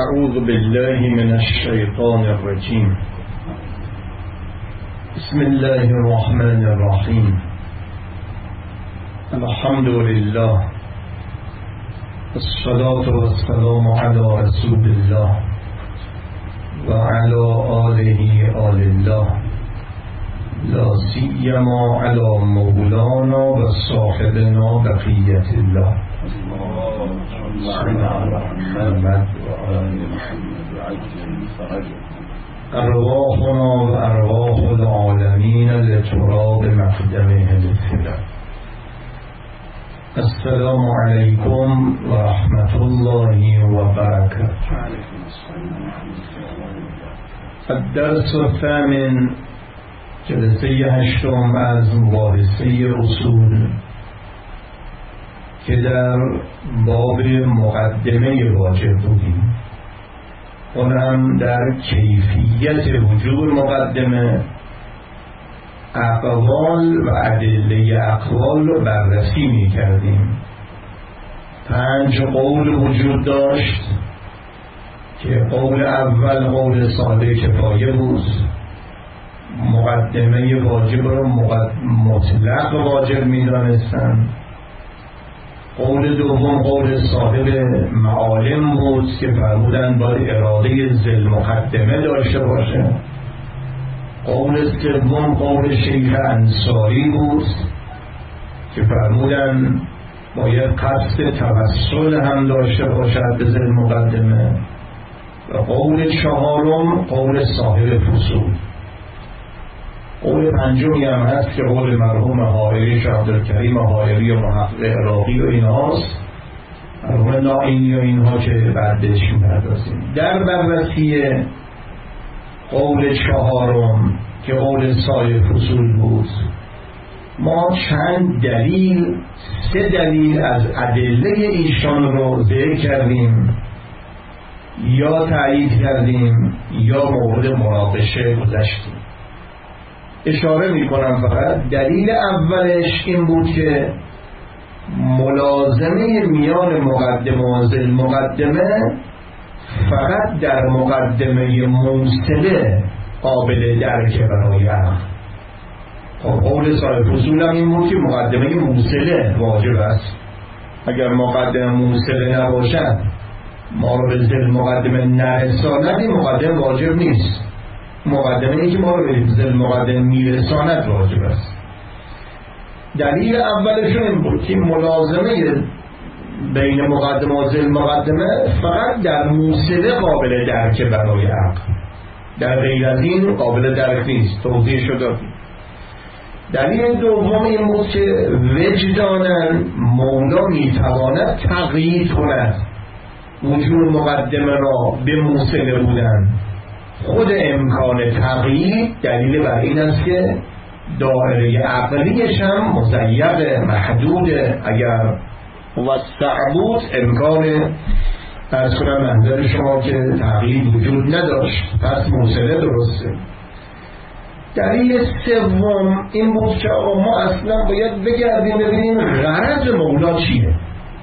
أعوذ بالله من الشيطان الرجيم. بسم الله الرحمن الرحيم. الحمد لله، الصلاة والسلام على رسول الله وعلى آله آل الله، لا سيما على مولانا وصاحبنا بقية الله. أرواحنا وأرواح العالمين لتراب مقدمه الفدا. السلام عليكم ورحمة الله وبركاته. الدرس الثامن، جلسه هشتم از مباحثه اصول که در باب مقدمه واجب بودیم، اونم در کیفیت وجود مقدمه، اقوال و ادله اقوال رو بررسی می کردیم. 5 قول وجود داشت که قول اول قول ساده کفایه بود، مقدمه واجب رو مطلق واجب می دانستن. قول دوم قول صاحب معالم بود که فرمودن باید اراده ذل مقدمه داشته باشه. قول سوم قول شیخ انصاری بود که فرمودن باید قصد توسل هم داشته باشد به ذل مقدمه. و قول چهارم قول صاحب فصول. قول پنجمی هم هست که قول مرحوم حائری، شیخ عبدالکریم حائری و محقق عراقی و اینهاست، مرحوم نائینی و اینها که بعدش می‌پردازیم. در بررسی قول چهارم که قول صاحب فصول بود، ما چند دلیل، 3 دلیل از ادله ایشان رو ذکر کردیم، یا تایید کردیم یا مورد مناقشه گذاشتیم. اشاره میکنم فقط دلیل اولش این بود که ملازمه میان مقدمه و ذل مقدمه فقط در مقدمه موصله قابل درک برای عقل. قول صاحب فصول هم این بود که مقدمه موصله واجب است. اگر مقدمه موصله نباشد، ما رو به ذل مقدمه نرساند، این مقدمه واجب نیست. مقدمه ای که ما رو به ذل مقدمه میرساند واجب است. دلیل اولشون این بود که ملازمه بین مقدمه و ذل مقدمه فقط در موصله قابل درک برای عقل، در غیر از این قابل درک نیست. توضیح شده. دلیل دوم این بود که وجداناً مولا میتواند تقیید کند وجود مقدمه را به موصله بودن. خود امکان تغییر دلیل بر این است که دایره عقلیش هم مضیق محدود. اگر وسع بود امکان از کنم منظر شما که تغییر وجود نداشت، پس موصله درسته. دلیل سوم این بود که ما اصلا باید بگردیم ببینیم غرض مولا چیه.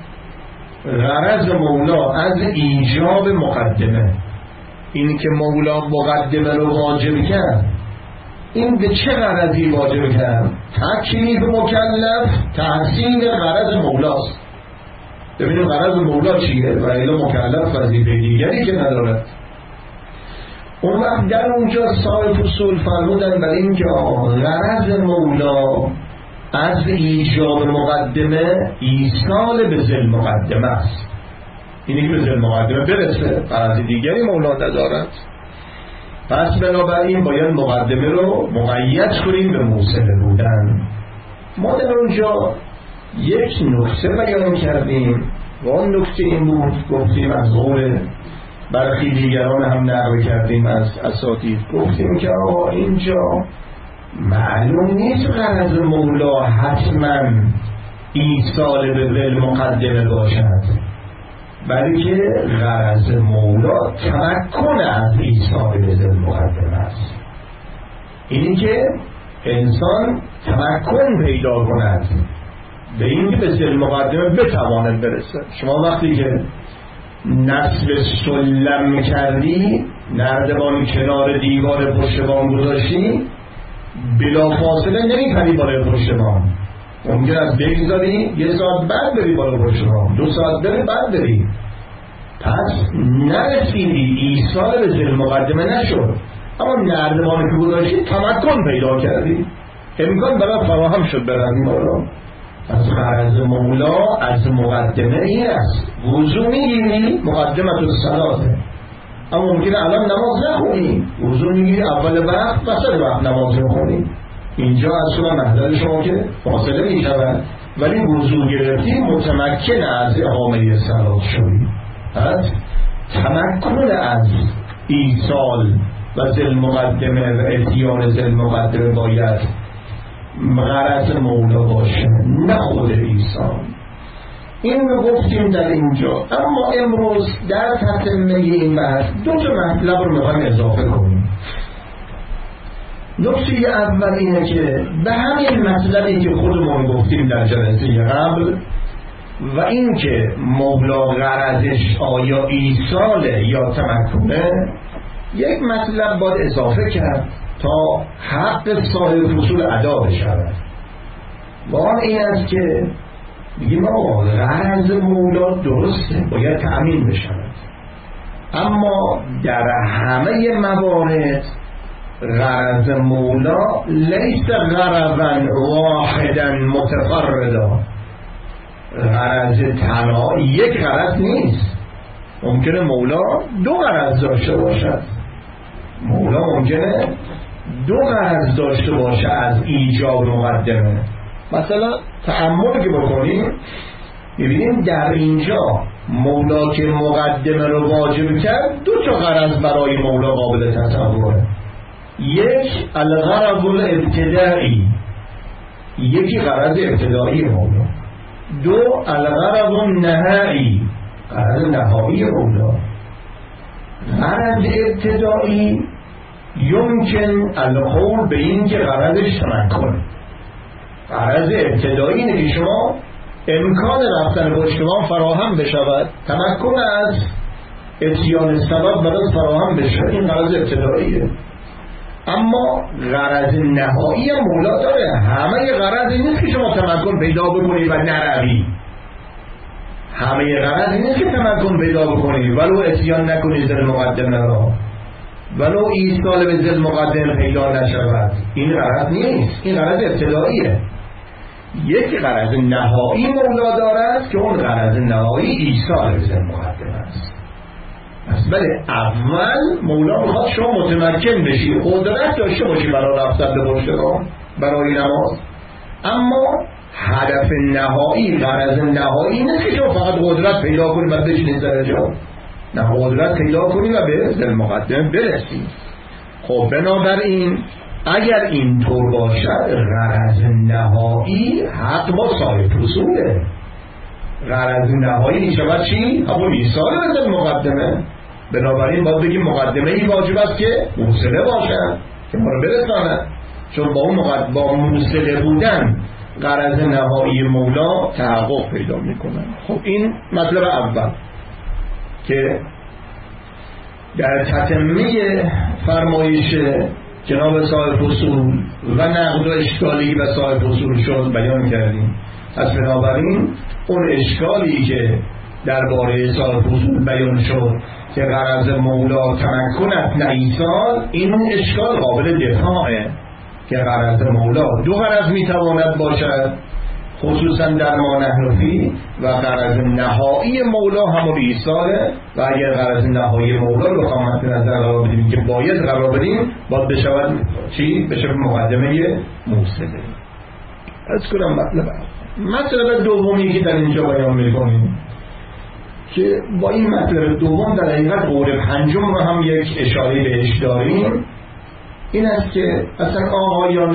غرض مولا از ایجاب مقدمه، این که مولا مقدمه رو واجب کرد، این به چه غرضی واجب کرد؟ تکلیف مکلف تحصیل غرض مولاست. ببینیم غرض مولا چیه و الا مکلف وظیفه دیگری که ندارد. اون وقت در اونجا صاحب فصول فرمودن برای این که غرض مولا از ایجاب مقدمه ایصال به ذل مقدمه است. اینی که به ذل مقدمه برسه، غرض دیگری مولا ندارد. پس بنابراین باید مقدمه رو مقید کنیم به موصله بودن. ما در اونجا یک نکته بیان کردیم و اون نکته این بود، گفتیم از قول برخی دیگران هم نقل کردیم از اساتید، گفتیم که اینجا معلوم نیست غرض مولا حتما ایصال به ذل مقدمه باشد، بلکه غرض مولا تمکن از ایصال به ذل مقدمه است. اینی که انسان تمکن پیدا کند به این که به ذل مقدمه بتواند برسه. شما وقتی که نصب سلم کردی، نردبان کنار دیوار پشت بام گذاشتی، بلا فاصله نمیپری بالای پشت بام. ممکن است بگذاری 1 ساعت بعد بری بالا پشت بام، 2 ساعت بری بعد بری. پس نرسیدی، ایصال به ذل مقدمه نشد، اما نردبان که گذاشتی تمکن پیدا کردی، امکان برای فراهم شد بروی بالا. از غرض مولا از مقدمه این است. وضو میگیری مقدمه الصلاته، اما ممکنه الان نماز نخونی، وضو میگیری اول وقت وسط وقت نماز میخونی، اینجا اصلا محضر شما که فاصله میشود، ولی وضو گرفتی متمکن از اقامه صلات شدی. پس تمکن از ایصال و ذل مقدمه و اتیان ذل مقدمه باید غرض مولا باشه، نه خود ایصال. این رو گفتیم در اینجا. اما امروز در تتمه این بحث 2 مطلب رو میخوایم اضافه کنیم. نکته اول اینه که به همین مطلبی که خودمون گفتیم در جلسه قبل و این که مولا غرضش آیا ایصاله یا تمکنه، یک مطلب باید اضافه کرد تا حق صاحب فصول ادا بشود. و آن این است که بگیم آقا غرض مولا درسته، باید تأمین بشود، اما در همه موارد غرض مولا لیس غرضا واحدا متفردا. غرض تنها یک غرض نیست. ممکنه مولا 2 غرض داشته باشد. مولا ممکنه 2 غرض داشته باشه از ایجاب مقدمه. مثلا تأمل که بکنیم ببینیم در اینجا مولا که مقدمه رو واجب کرد 2 غرض برای مولا قابل تصوره. یک الغرض الابتدائی، یکی غرض ابتدایی مولا. 2 الغرض النهایی، غرض نهایی مولا. غرض ابتدایی یمکن القول به این که غرضش تمکن. غرض ابتدایی اینه که شما امکان رفتن پشت بام فراهم بشود، تمکن از اتیان سبب برای فراهم بشود، این غرض ابتداییه. اما غرض نهایی مولا داره. همه غرض این نیست که شما تمکن پیدا بکنی و نروی، همه غرض این نیست که تمکن پیدا بکنی ولو اتیان نکنی ذل مقدمه را، ولو ایصال به ذل مقدمه پیدا نشود. این غرض نیست، این غرض ابتداییه. یک غرض نهایی مولا دارد که اون غرض نهایی ایصال به ذل مقدمه است. پس بله، اول مولا میخواد شما متمکن بشی، قدرت داشته باشی برای رفتن به پشت بام، برای نماز. اما هدف نهایی، غرض نهایی نیست که شما فقط قدرت پیدا کنی و بشینی سر جا، نه، قدرت پیدا کنی و به ذل مقدمه برسی. خب بنابراین اگر اینطور باشد غرض نهایی حق با صاحب فصوله. غرض نهایی میشود چی؟ همون ایصال به ذل مقدمه. بنابراین باید بگیم مقدمه ای واجب است که موصله باشد که ما رو برساند، چون با موصله بودن غرض نهایی مولا تحقق پیدا میکنن. خب این مطلب اول که در تتمه فرمایش جناب صاحب فصول و نقد و اشکالی به صاحب فصول شد بیان کردیم. از بنابراین اون اشکالی که درباره صاحب فصول بیان شد که غرض مولا تمکنت نه ایصال، این اشکال قابل دفاعه که غرض مولا 2 غرض میتواند باشد، خصوصا در ما نحنفی، و غرض نهایی مولا همون ایصاله. و اگر غرض نهایی مولا رو بخوام نظر قرار بدیم که باید قرار بدیم، باید بشود چی؟ بشود مقدمه موصله. از کنم مطلب دومی که در اینجا بیان میکنیم که با این مطلب دوم در حقیقت قول پنجم رو هم یک اشاره بهش داریم. این است که اصلا آقایان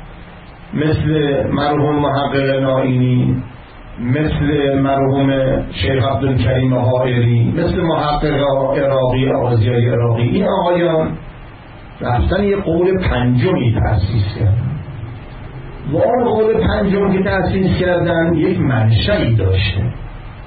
مثل مرحوم محقق نائینی، مثل مرحوم شیخ عبدالکریم حائری، مثل محقق عراقی آزیای عراقی، این آقایان رفتن یک قول پنجمی تأسیس کردن و آن قول پنجم که تأسیس کردن یک منشأی داشته.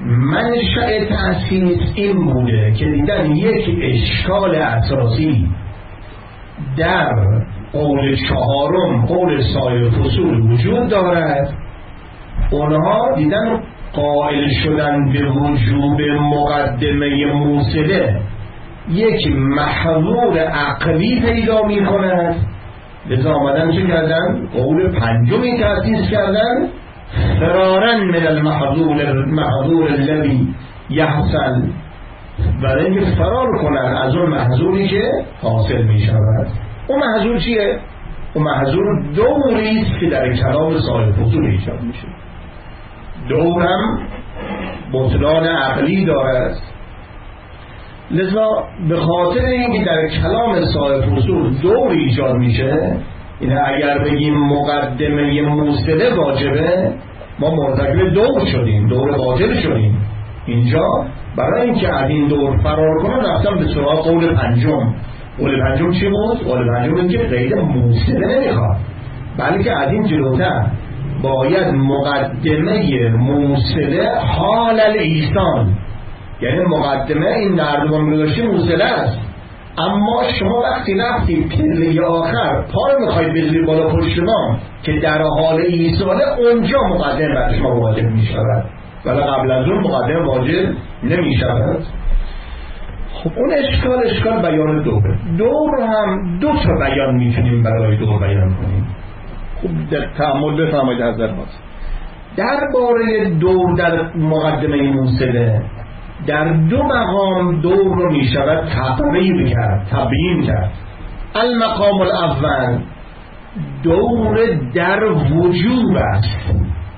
منشأ تأسیس این بوده که دیدن یک اشکال اساسی در قول چهارم، قول سایر فصول وجود دارد. اونها دیدن قائل شدن به وجوب مقدمه موصله یک محظور عقلی پیدا می کند. لذا آمدن چه کردن؟ قول پنجمی تأسیس کردن، فرارا من المحظور الذی یحصل، برای اینکه فرار کنن از اون محظوری که حاصل می شود. اون محظور چیه؟ اون محظور دوری است که در کلام صاحب فصول ایجاد میشه. دورم بطلان عقلی دارد. لذا به خاطر اینکه در کلام صاحب فصول دور ایجاد میشه، این اگر بگیم مقدمه موصله واجبه، ما مرتکب دور شدیم، دور واجب شدیم. اینجا برای اینکه از این دور فرار کنن رفتم به سراغ قول پنجم. قول پنجم چی بود؟ قول پنجم این که غیر موصله نمیخواد، بلکه از این جلوتر باید مقدمه موصله حال الایصال، یعنی مقدمه این نردمان گذاشته موصله است، اما شما وقتی رفتی پله آخر پا رو میخواید بذاری بالا پشت ما که در حال ایصاله، اونجا مقدمه بر شما واجب میشود، ولی قبل از اون مقدمه واجب نمیشود. خب اون اشکال بیان دوره. دور هم دو تا بیان میتونیم برای دور بیان کنیم. خب در تعامل بفرمایید حضرات. درباره دور در مقدمه موصله در دو مقام دور رو میشود تبیین کرد. المقام الاول دور در وجوب است.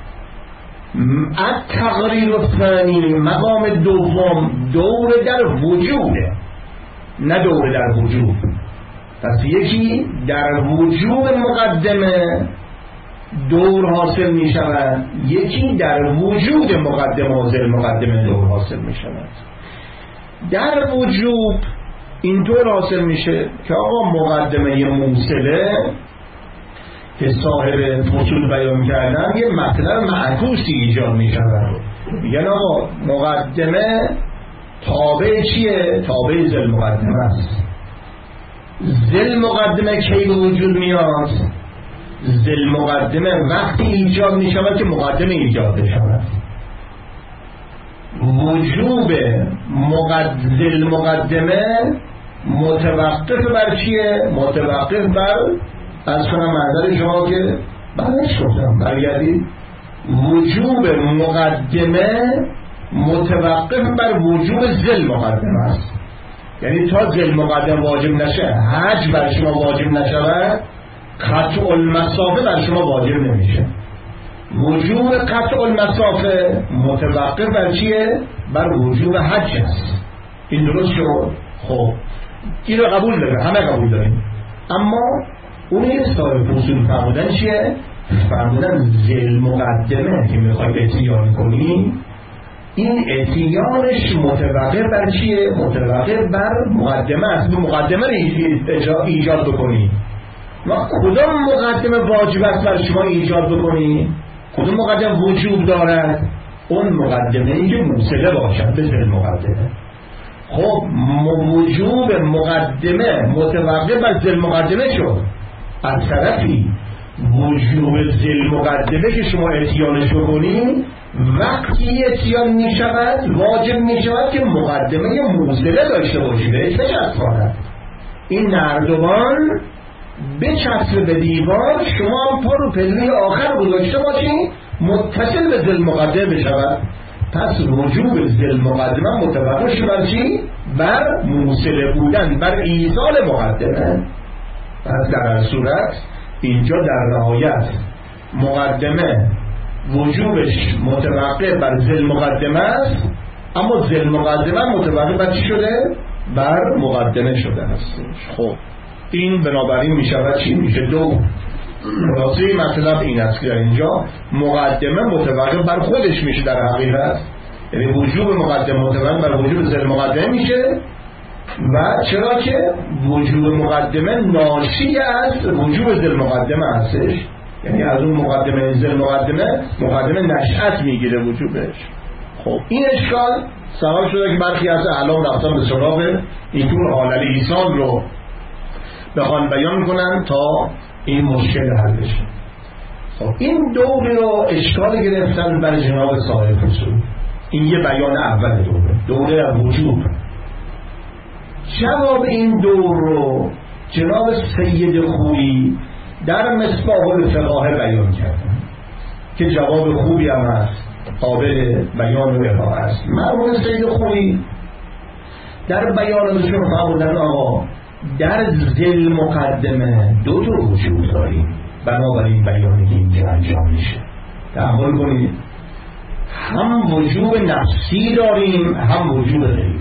التقریر الثانی مقام دوم دور در وجوده، نه دور در وجوب. پس یکی در وجوب مقدمه دور حاصل می شود، یکی در وجود مقدمه دور حاصل می شود. در وجوب اینطور حاصل میشه که آقا مقدمه موصله که صاحب فصول بیان کردن یه مطلب معکوسی ایجاد می شود. میگن آقا مقدمه تابع چیه؟ تابع ذل مقدمه است. ذل مقدمه کی به وجود میاد؟ ذل مقدمه وقتی ایجاد می شود که مقدمه ایجاد شود. وجوب ذل مقدمه متوقف بر چیه؟ متوقف بر از کنم منظر شما که بعدش گفتم برگردید. وجوب مقدمه متوقف بر وجوب ذل مقدمه است. یعنی تا ذل مقدمه واجب نشه، حج بر شما واجب نشود، قطع المسافه بر شما واجب نمیشه. وجوب قطع المسافه متوقف بر چیه؟ بر وجوب حج است. این درست شد؟ خب این رو قبول داریم، همه قبول داریم. اما اونی صاحب فصول فرمودن چیه؟ فرمودن ذل مقدمه که میخواید اتیان کنیم، این اتیانش متوقف بر چیه؟ متوقف بر مقدمه است. مقدمه رو ایجاد بکنیم. ما کدام مقدمه واجب است بر شما ایجاد بکنیم؟ کدام مقدمه وجوب دارد؟ اون مقدمه ای که موصله باشد به ذل مقدمه. خب وجوب مقدمه متوقف بر ذل مقدمه شد. از طرفی وجوب ذل مقدمه که شما اتیانش بکنید وقتی اتیان می شود واجب می شود که مقدمه موصله داشته باشید، بهش بچسباند. این نردبان بچسب به دیوار، شما هم پا رو پله آخر گذاشته باشید متصل به ذل مقدمه بشود. پس وجوب ذل مقدمه متوقف شد چی؟ بر موصله بودن، بر ایصال مقدمه. پس در صورت اینجا در نهایت مقدمه وجوبش متوقف بر ذل مقدمه است، اما ذل مقدمه متوقف بر چی شده؟ بر مقدمه شده است. خب این بنابراین می شود چی؟ میشه دو. خلاصه مطلب این است که در اینجا مقدمه متوقف بر خودش میشه در حقیقت، یعنی وجوب مقدمه متوقف بر وجوب ذل مقدمه میشه. و چرا که وجوب مقدمه ناشی از وجوب ذل مقدمه هستش، یعنی از اون مقدمه ذل مقدمه نشأت میگیره وجوبش. خب این اشکال سبب شده که برخی از اعلام رفتن به سراغ این طور حالل ایسان رو بخوان بیان کنن تا این مشکل حل بشه. خب این دور رو اشکال گرفتن برای جناب صاحب فصول. این یه بیان اول دوره وجود. جواب این دور رو جناب سید خویی در مصباح الفقاهه بیان کردن که جواب خوبی هم هست، قابل بیان و ارائه است. مرحوم سید خویی در بیانشون فرمودن آقا در ذیل مقدمه دو وجود داریم، بنابراین بیانی که اینجا انجام میشه تأمل کنید، هم وجوب نفسی داریم هم وجوب غیری.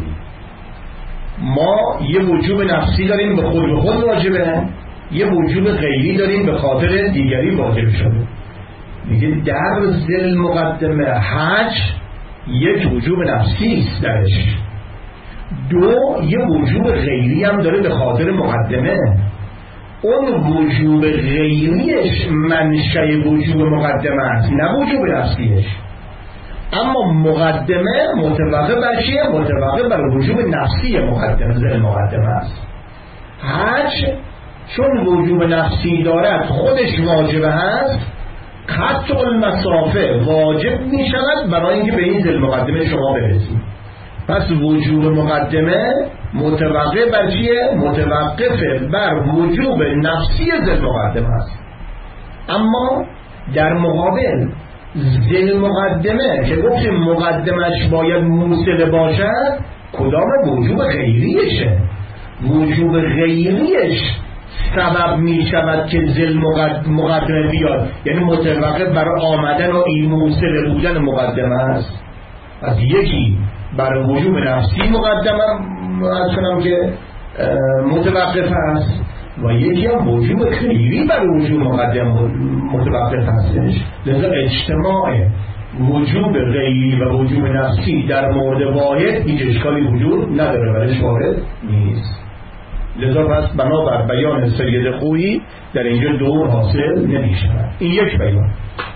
ما یه وجوب نفسی داریم به خود واجبه، یه وجوب غیری داریم به خاطر دیگری واجب شده. میگه در ذیل مقدمه حج یک وجوب نفسی است درش، دو یه وجوب غیری هم داره به خاطر مقدمه. اون وجوب غیریش منشأ وجوب مقدمه است نه وجوب نفسیش، اما مقدمه متوقع بر چیه؟ متوقع بر وجوب نفسی مقدمه ذیل مقدمه است. حج چون وجوب نفسی دارد خودش واجبه هست، قطع المسافه واجب می شود برای اینکه به این ذیل مقدمه شما برسید. پس وجوب مقدمه متوقع بر چیه؟ متوقف بر وجوب نفسی ذیل مقدمه است. اما در مقابل ذیل مقدمه که گفتیم مقدمش باید موصل باشد، کدام وجوب غیریشه؟ وجوب غیریش سبب می شود که ذیل مقدمه بیاد، یعنی متوقف بر آمدن و این موصل بودن مقدمه است. از یکی بر وجوب نفسی مقدمه از کنم که متوقف است و یکی هم وجوب غیری بر وجوب مقدمه متوقف هستش. لذا اجتماع وجوب غیری و وجوب نفسی در مورد واحد هیچ اشکالی وجود نداره، برش وارد نیست. لذا پس بنابر بیان سید خویی در اینجا دور حاصل نمی‌شود. این یک بیان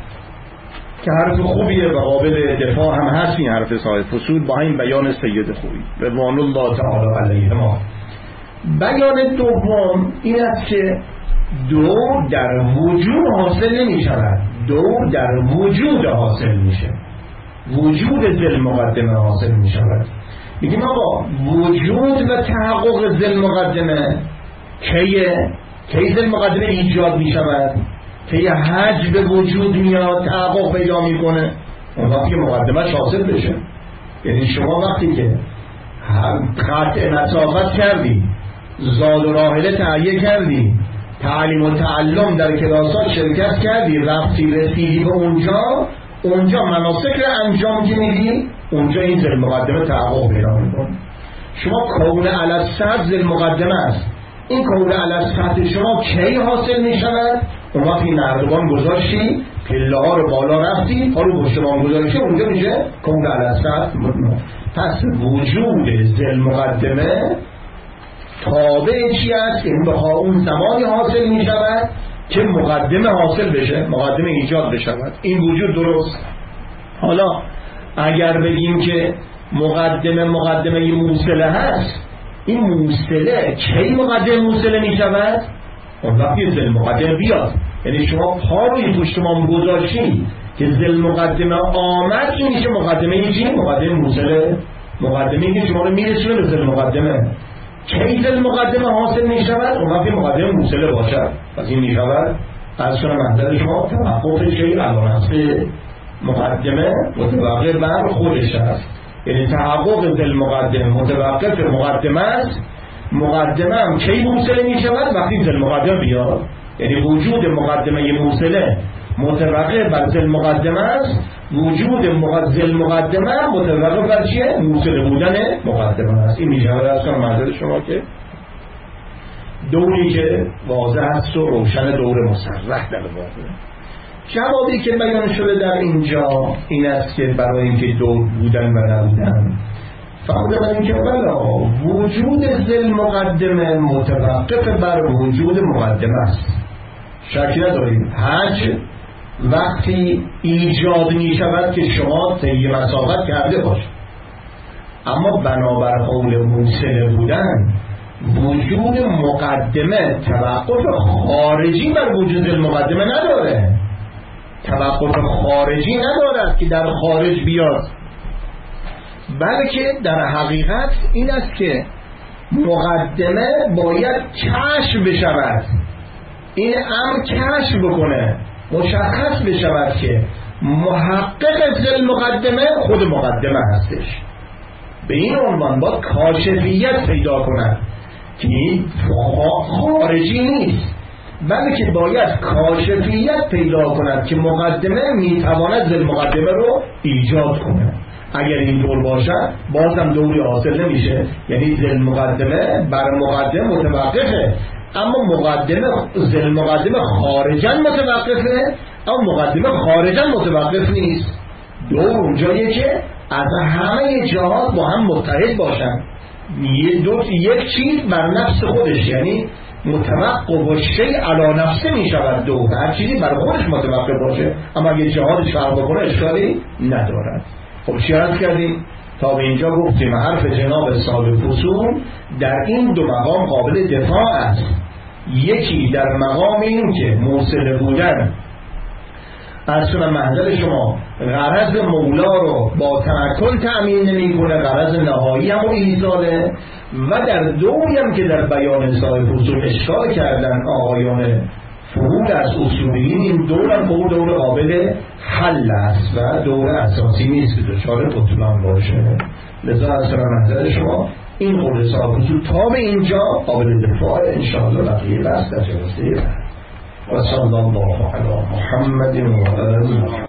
که حرف خوبیه و قابل دفاع هم هست. این حرف صاحب فصول با این بیان سید خویی رضوان الله تعالی علیه ما. بیان دوم این است که دور در وجود حاصل نمی شود، دور در وجود حاصل میشه، وجود ذیل مقدمه حاصل می شود. میگیم آقا وجود و تحقق ذیل مقدمه کی ذیل مقدمه ایجاد می شود؟ که یه حج به وجود میاد تحقق پیدا میکنه اون وقتی که مقدمهش حاصل بشه. یعنی شما وقتی که قطع مسافت کردی، زاد و راحله تهیه کردی، تعلیم و تعلم در کلاسات شرکت کردی، رفتی رسیدی به اونجا مناسک رو انجام میدی، اونجا این ذیل مقدمه تحقق پیدا میکنه. شما کون علی السطح ذیل مقدمه است. این کون علی السطح شما کی حاصل میشود؟ اون وقتی نردبان گذاشتی، پله ها رو بالا رفتی، ها رو پشتبان گذاشتی، اونجا میشه کون علی السطح. پس وجود ذیل مقدمه تابع چی است؟ این بخواه اون زمانی حاصل می شود که مقدمه حاصل بشه، مقدمه ایجاد بشود. این وجود درست. حالا اگر بگیم که مقدمه موصله هست، این موصله کی مقدمه موصله می شود؟ اون وقتی ذیل مقدمه بیاد. یعنی شما پا روی پشتمان گذاشتی که ذیل مقدمه آمد، این میشه مقدمه چی؟ مقدمه موصله، مقدمه که شما رو میرسونه به ذیل مقدمه. کی ذیل مقدمه حاصل می شود؟ اون وقتی مقدمه موصله باشد. پس این می شود از کنم منظر شما تحقق شیء علانفس مقدمه متوقف بر خودش است. یعنی تحقق ذیل مقدمه متوقف مقدمه است. مقدمه هم کی موصله می شود؟ وقتی ذیل مقدمه بیاد. یعنی وجود مقدمه موصله متوقف بر ذیل مقدمه است، وجود ذیل مقدمه متوقف بر چیه؟ موصله بودن مقدمه است. این میشه از کنم منظر شما که دوری که واضح است و روشن، دور مصرح در واقع. جوابی که بیان شده در اینجا این است که برای اینکه دور بودن و نبودن فقط برای اینکه وجود ذیل مقدمه متوقف بر وجود مقدمه است. شکی نداریم حج وقتی ایجاد می شود که شما طی مسافت کرده باش. اما بنابر قول موصله بودن وجود مقدمه توقف خارجی بر وجود المقدمه نداره، توقف خارجی ندارد که در خارج بیاد، بلکه در حقیقت این است که مقدمه باید کشف بشود، این امر کشف بکنه، مشخص بشود که محقق ذل مقدمه خود مقدمه هستش. به این عنوان باید کاشفیت پیدا کند که این خارجی نیست، بلکه باید کاشفیت پیدا کند که مقدمه میتواند ذل مقدمه رو ایجاد کنه. اگر این طور باشد بازم دوری حاصل نمیشه، یعنی ذل مقدمه بر مقدمه متوقفه، اما مقدمه ذل مقدمه خارجا متوقفه، اما مقدمه خارجا متوقف نیست. دور اونجاییه که از همه جهات با هم متحد باشن، یک چیز بر نفس خودش، یعنی متوقف و شیء علی نفسه می شود، دو هر چیزی بر خودش متوقف باشه، اما اگه جهاتش فرق بکنه اشکالی ندارد. خب چی عرض کردیم؟ تا به اینجا گفتیم حرف جناب صاحب فصول در این دو مقام قابل دفاع است. یکی در مقام این که موصله بودن از چون منزل شما غرض مولا رو با تمکن تأمین نمی کنه، غرض نهایی هم و ایزاله، و در دوری هم که در بیان صاحب فصول اشکال کردن آقایان فروغ از اصولیین، این دور هم دور قابل حل است و دور اساسی نیست که دچار بطلان باشه. لذا از منزل شما این قول صاحب فصول تا به اینجا قابل دفاع، انشاءالله بقیه بس در جلسه و صلی الله علی محمد و آله